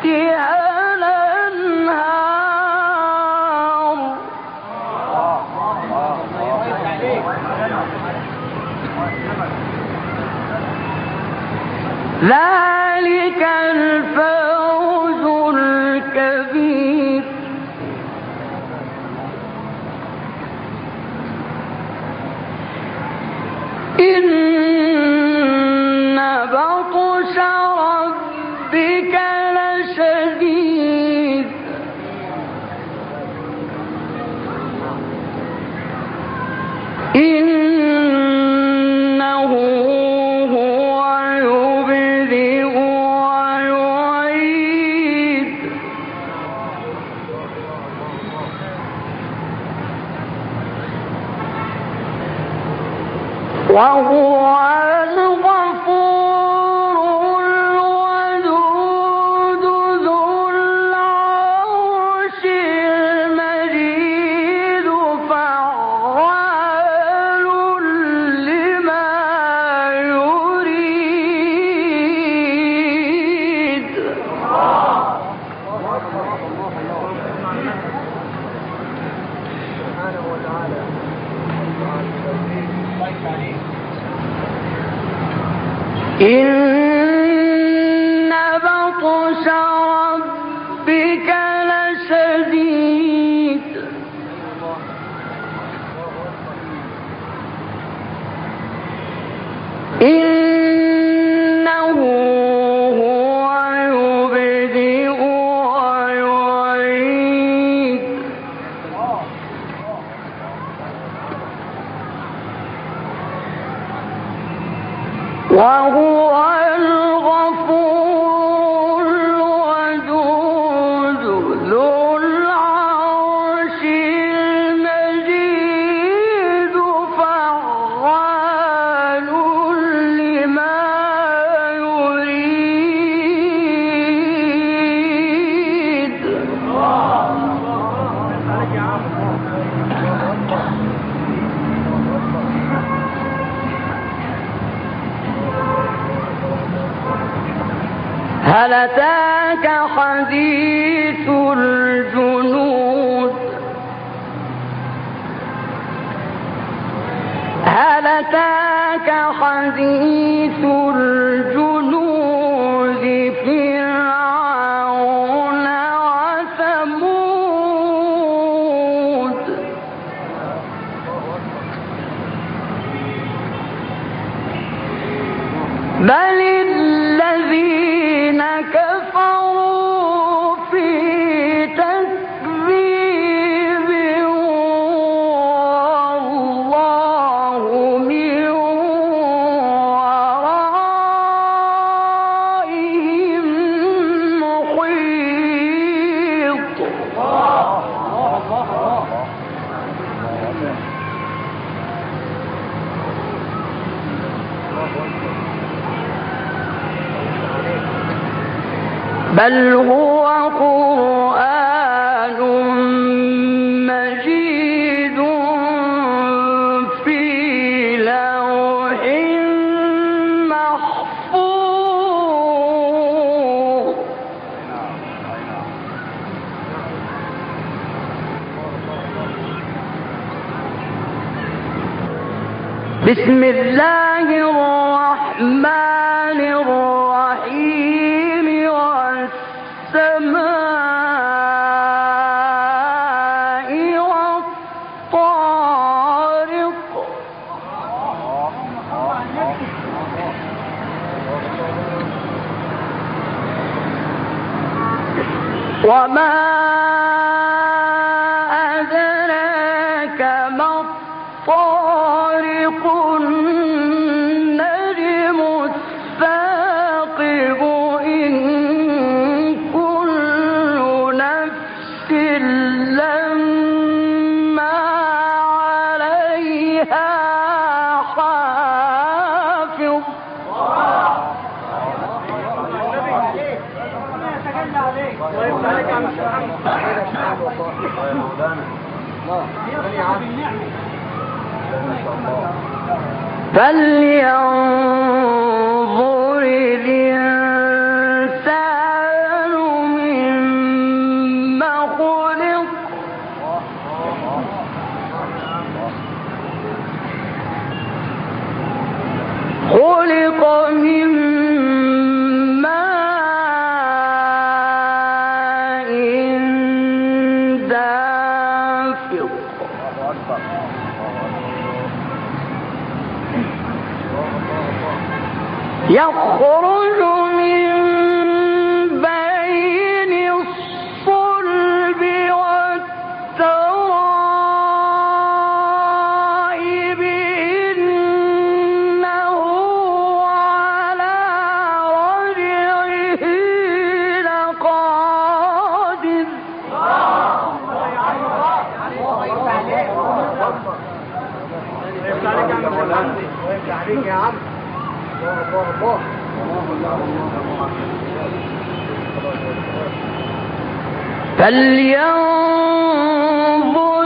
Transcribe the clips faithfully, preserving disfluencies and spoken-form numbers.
تحتها الأنهار ذلك الفوز الكبير. إن بطش ربك لشديد إنه هو يبدئ ويعيد وهو الغفور الودود ذو العرش المجيد فعال لما يريد. إن بطش ربك لشديد إنه هو يبدئ ويعيد وهو الغفور الودود ذو العرش المجيد فعال لما يريد. هل أتاك حديث الجنود هل أتاك حديث الجنود فرعون وثمود بل الذين كفروا في تكذيب والله من ورائهم محيط. بل هو قرآن مجيد في لوح محفوظ. بسم الله الرحمن الرحيم والسماء والطارق وما أدراك ما الطارق النجم الثاقب إن كل نفس لما عليها حافظ. فلينظر الإنسان يخرج من بين الصلب والترائب إنه على رجعه لقادر. فلينظر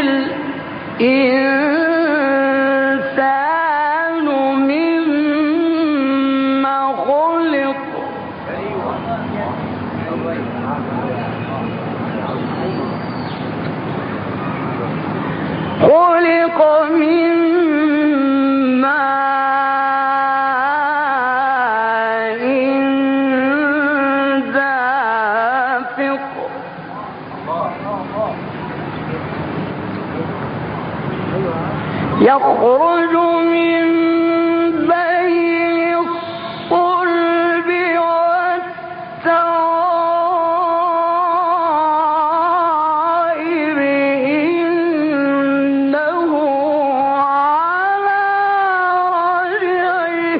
الإنسان مما خلق خلق من يخرج من بين الصلب والترائب إنه على رجعه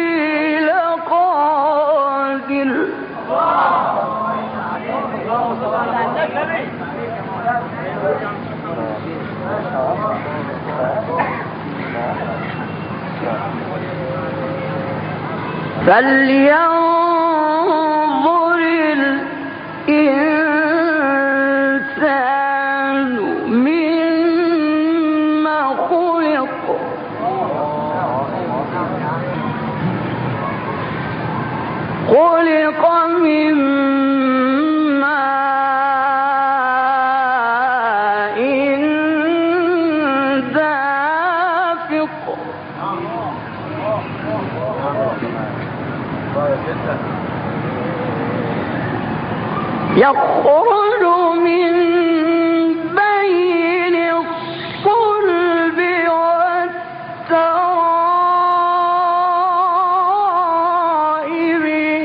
لقادر. فلينظر الإنسان مما خلق خلق من ماء دافق يخرج من بين الصلب والترائب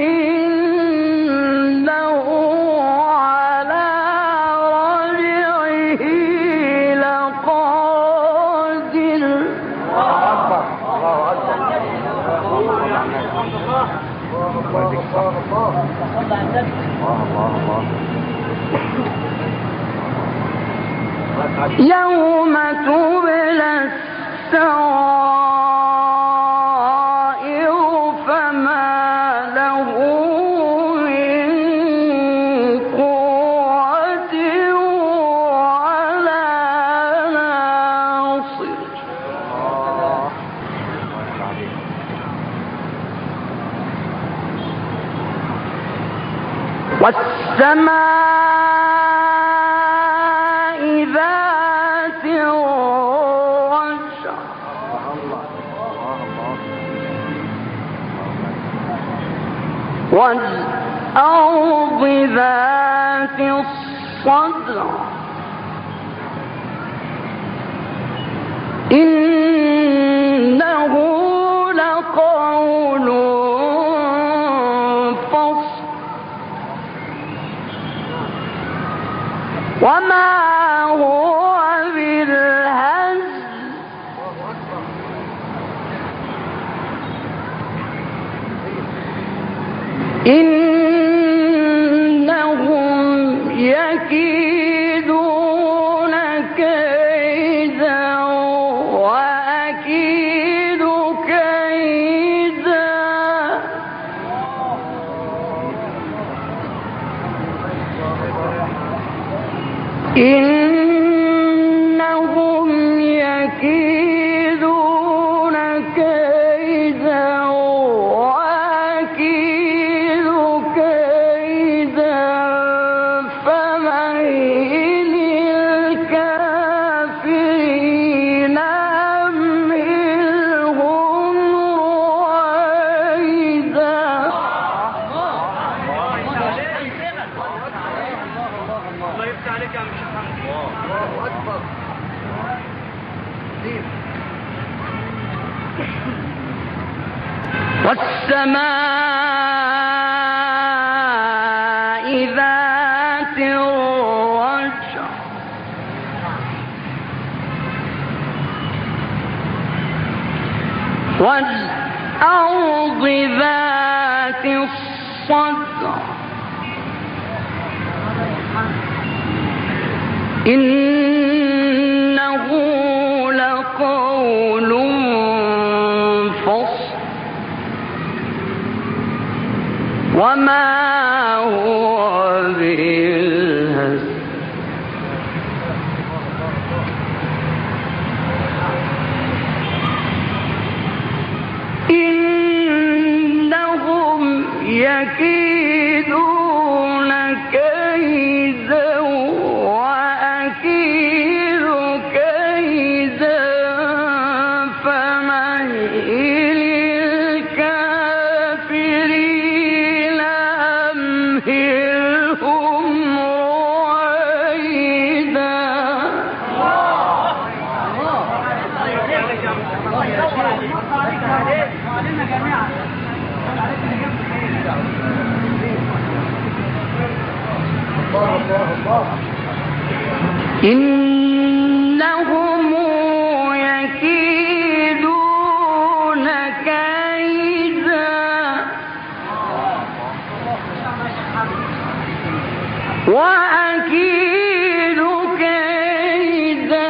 إنه على رجعه لقادر. يوم تبلى السرائر فما له من قوة ولا ناصر. والسماء ذات الرجع والأرض ذات الصدع إنه لقول فصل وما هو بالهزل إنهم يكيدون كيدا وأكيد كيدا. إنهم يكيدون كيدا وأكيد كيدا فمهل الكافرين أمهلهم رويدا. الله يفتح عليك يا عم محمد. الله اكبر. والسماء ذات الرجع والأرض ذات الصدع إنه لقول فصل وما هو بالهزل إنهم يكيدون كيدا وأكيد كيدا فمهل الكافرين أمهلهم رويدا. إنهم يكيدون كيدا وأكيد كيدا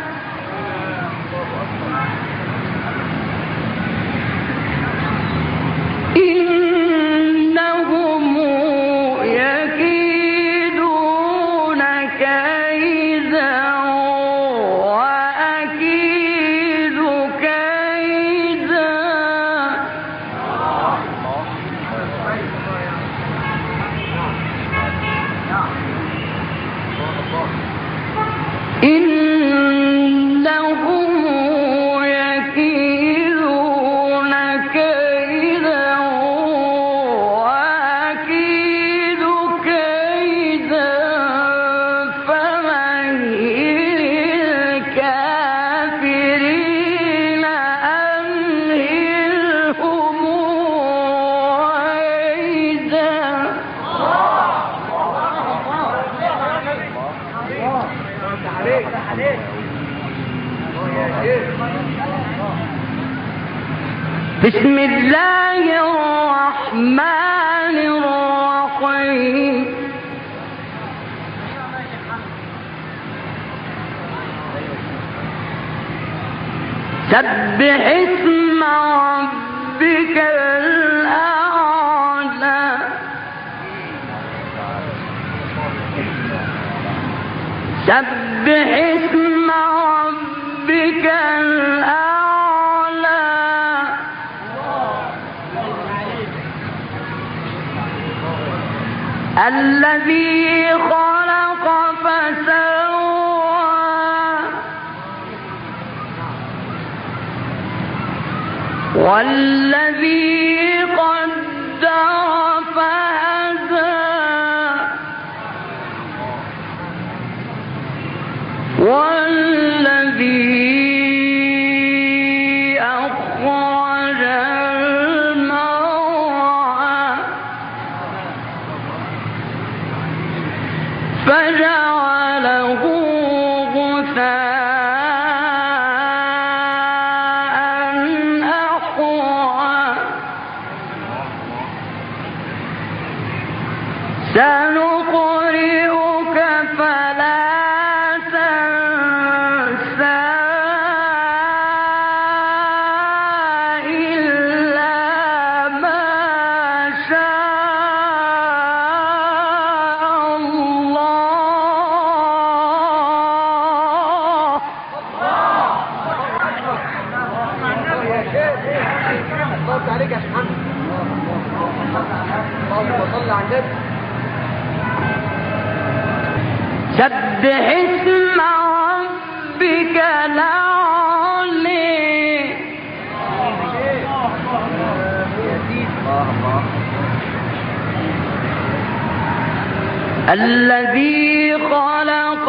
إنهم يكيدون كيدا وأكيد كيدا إنهم يكيدون كيدا وأكيد كيدا فمهل الكافرين أمهلهم رويدا. بسم الله الرحمن الرحيم. سبح اسم ربك الأعلى. سبح اسم ربك الأعلى الذي خلق فسوى والذي قدر فهدى والذي أخرج المرعى فجعله غثاء أحوى سنقرئك فلا عليك يا محمد. اللهم صل على النبي. سبح اسم ربك الأعلى الذي خلق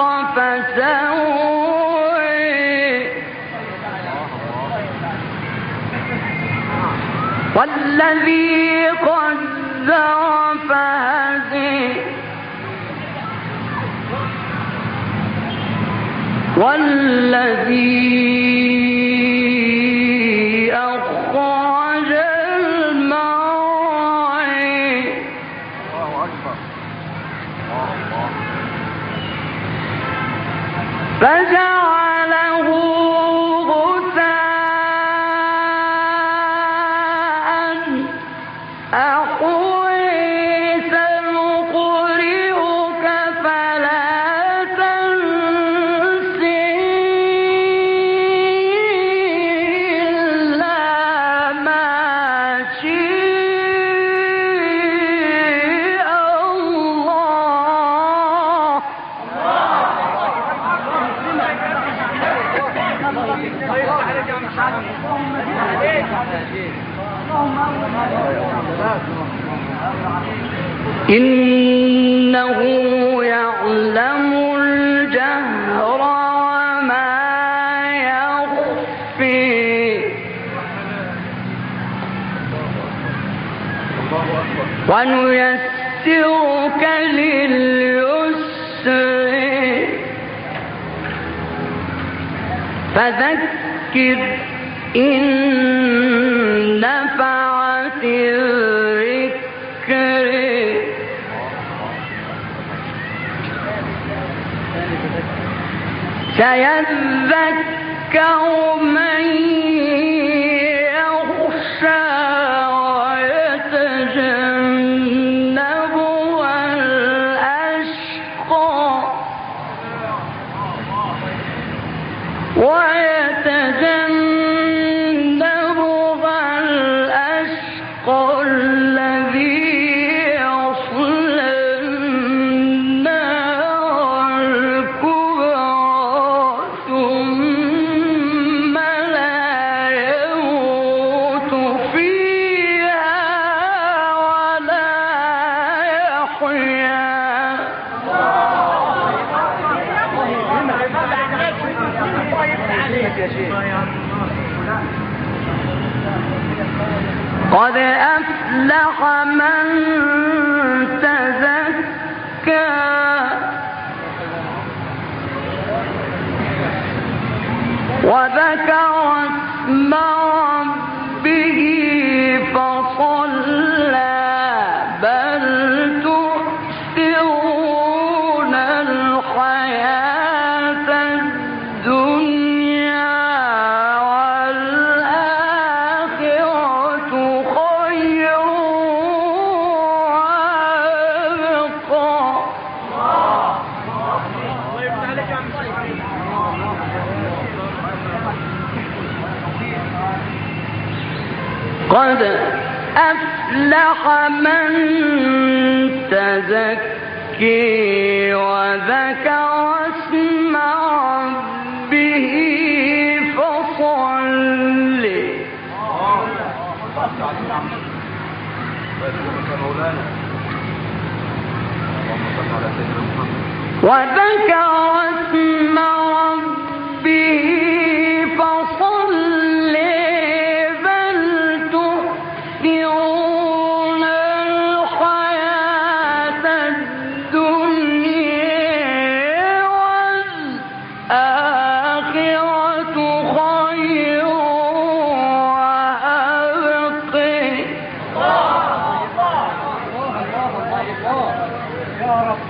فسوى. والذي قدر فهدي والذي أخرج المرعي فجعله غثاء أحوي سنقرئك فلا تنسى إلا ما شاء الله إنه يعلم الجهر وما يخفي ونيسرك لليسر فذكر إن نفعت الذكر سيذكر من يخشى ويتجنبها الأشقى ويتجنبها الأشقى الذي يصلى النار الكبرى ثم لا يموت فيها ولا يحيا قد أفلح من تزكى وذكر اسم ربه فصلى بل تؤثرون الحياة الدنيا والآخرة خير وأبقى قد أفلح من تزكي وذكر اسم ربه فصلي وذكر اسم ربه فصلي بل تؤثرون الحياة الدنيا والآخرة خير وأبقى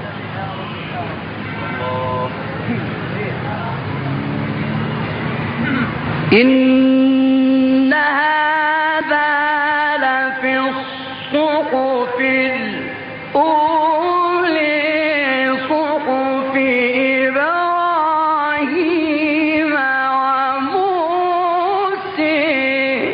إن هذا لفي الصحف الأولى صحف إبراهيم وموسى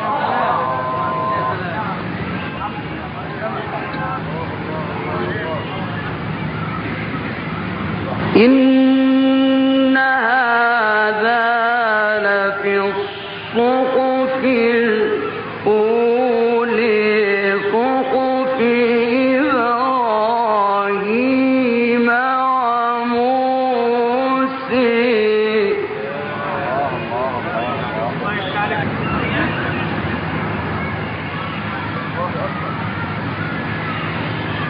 إن هذا لفي الصحف الأولى صحف إبراهيم وموسى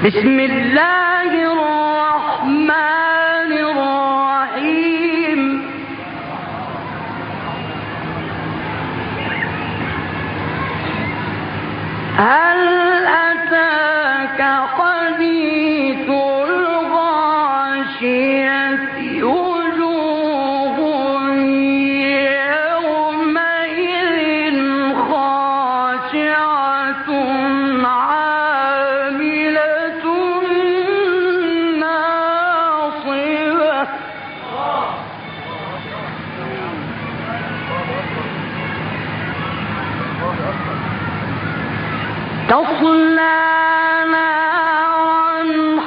بسم الله الرحمن الرحيم هل أتاك حديث الغاشية وجوه يومئذ خاشعة عاملة ناصبة تصلى نارا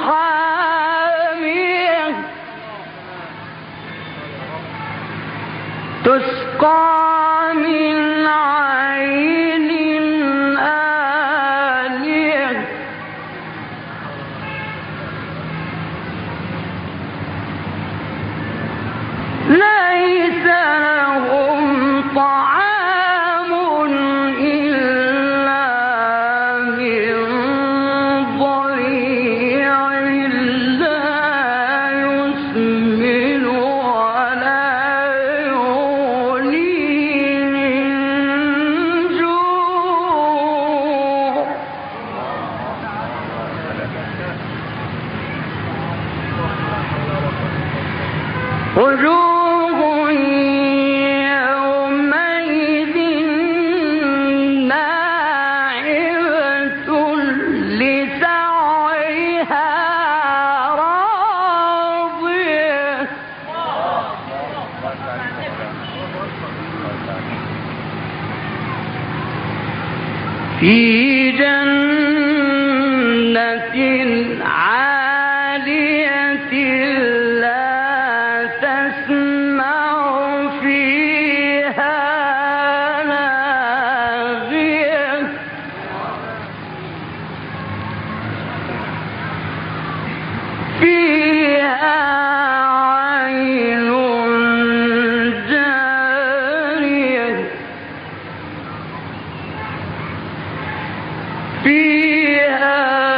حامية تسقى من عين آنية ليس لهم طعام إلا من ضريع لا يسمن ولا يغني من جوع وجوه يومئذ ناعمة لسعيها راضية في جنة عالية لا تسمع فيها لاغية فيها عين جارية فيها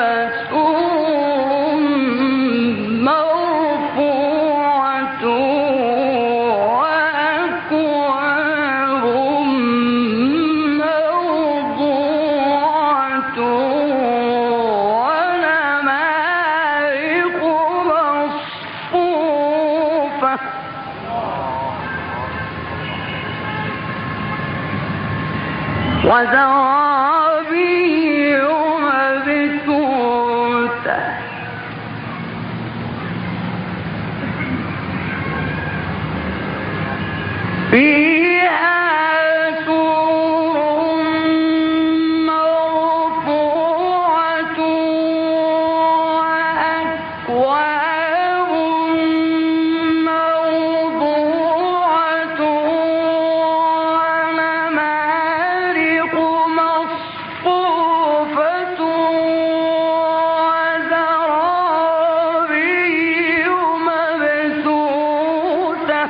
سرر مرفوعة وأكواب موضوعة ونمارق مصفوفة وزرابي مبثوثة فيها سرر مرفوعة وأكواب موضوعة ونمارق مصفوفة وزرابي مبثوثة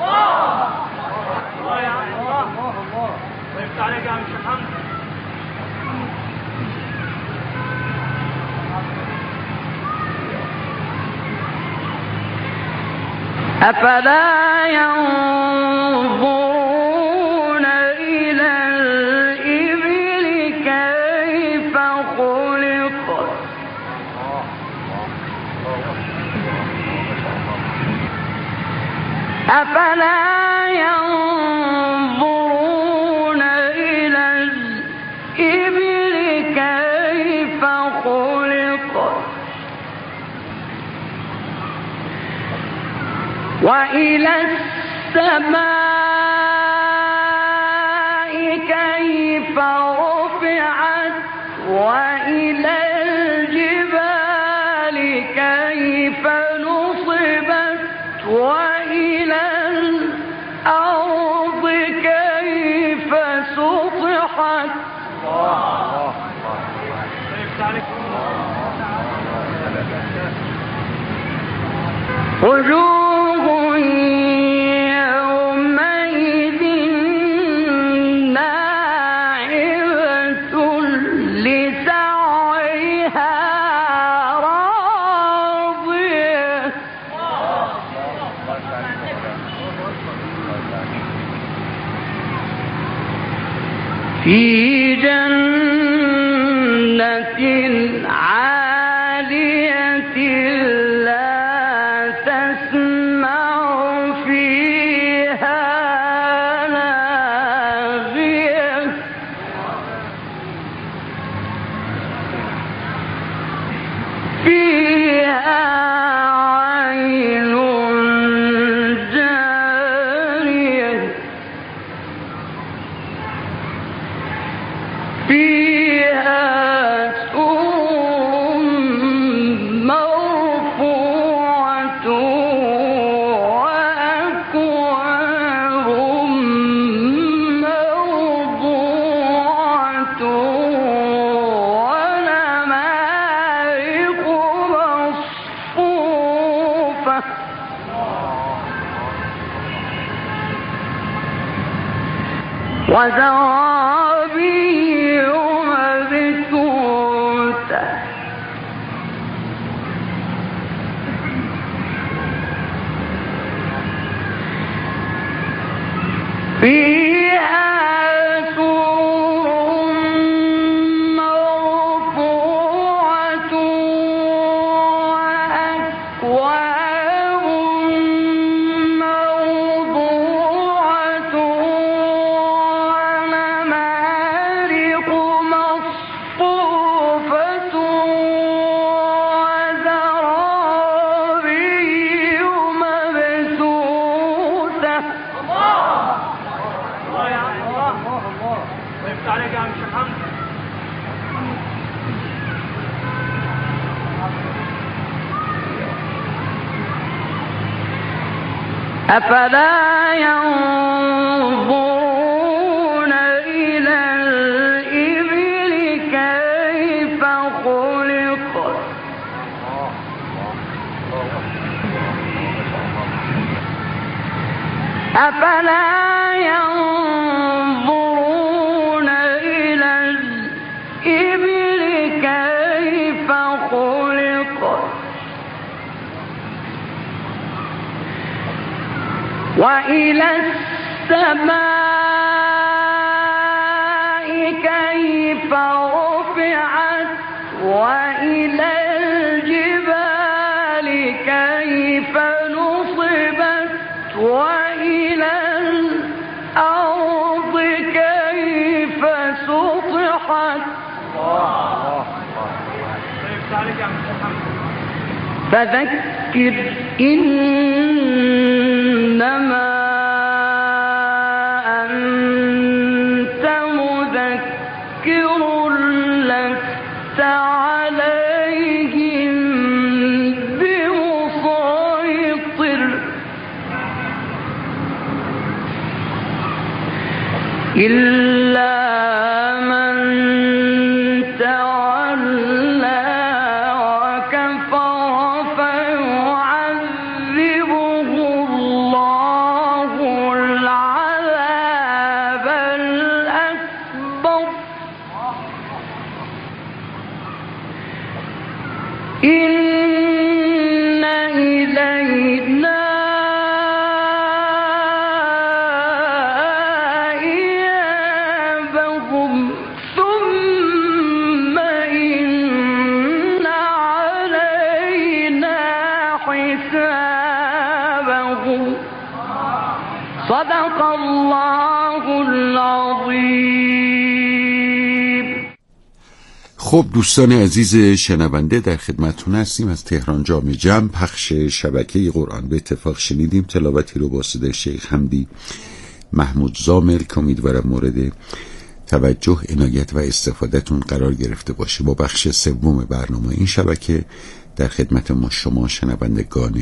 الله يا عم الله الله وقفت عليك يا عم الشيخ حمزة. أفلا ينظرون إلى الإبل كيف خلقت أفلا ينظرون إلى الإبل كيف خلقت وإلى السماء كيف رفعت وإلى الجبال كيف نصبت وإلى الأرض كيف سطحت وجوه يومئذ ناعمة لسعيها في جنة عالية لا تسمع فيها لاغية فيها عين جارية فيها سرر مرفوعة وأكواب موضوعة ونمارق مصفوفة وزرابي مبثوثة فيها سرر مرفوعة وأكواب موضوعة ونمارق مصفوفة وزرابي مبثوثة. الله يا عم الله الله وقفت عليك يا عم شيخ حمدي. أفلا ينظرون إلى الإبل كيف خلقت أفلا ينظرون إلى الإبل كيف خلقت وإلى السماء كيف رفعت وإلى الجبال كيف نصبت وإلى الأرض كيف سطحت وقفت عليك يا عم شيخ حمدي. فذكر إنما أنت مذكر لست عليهم بمسيطر إلا من تولى وكفر فيعذبه الله العذاب الأكبر إن إلينا إيابهم ثم إن علينا حسابهم. صدق الله العظيم. خب دوستان عزیز شنونده، در خدمتتون هستیم از تهران جامع جمع، پخش شبکه قرآن. به اتفاق شنیدیم تلاوتی رو با صدای شیخ حمدی محمود زامل که امیدوارم مورد توجه، عنایت و استفادهتون قرار گرفته باشه. با بخش سوم برنامه این شبکه در خدمت ما شما شنوندگان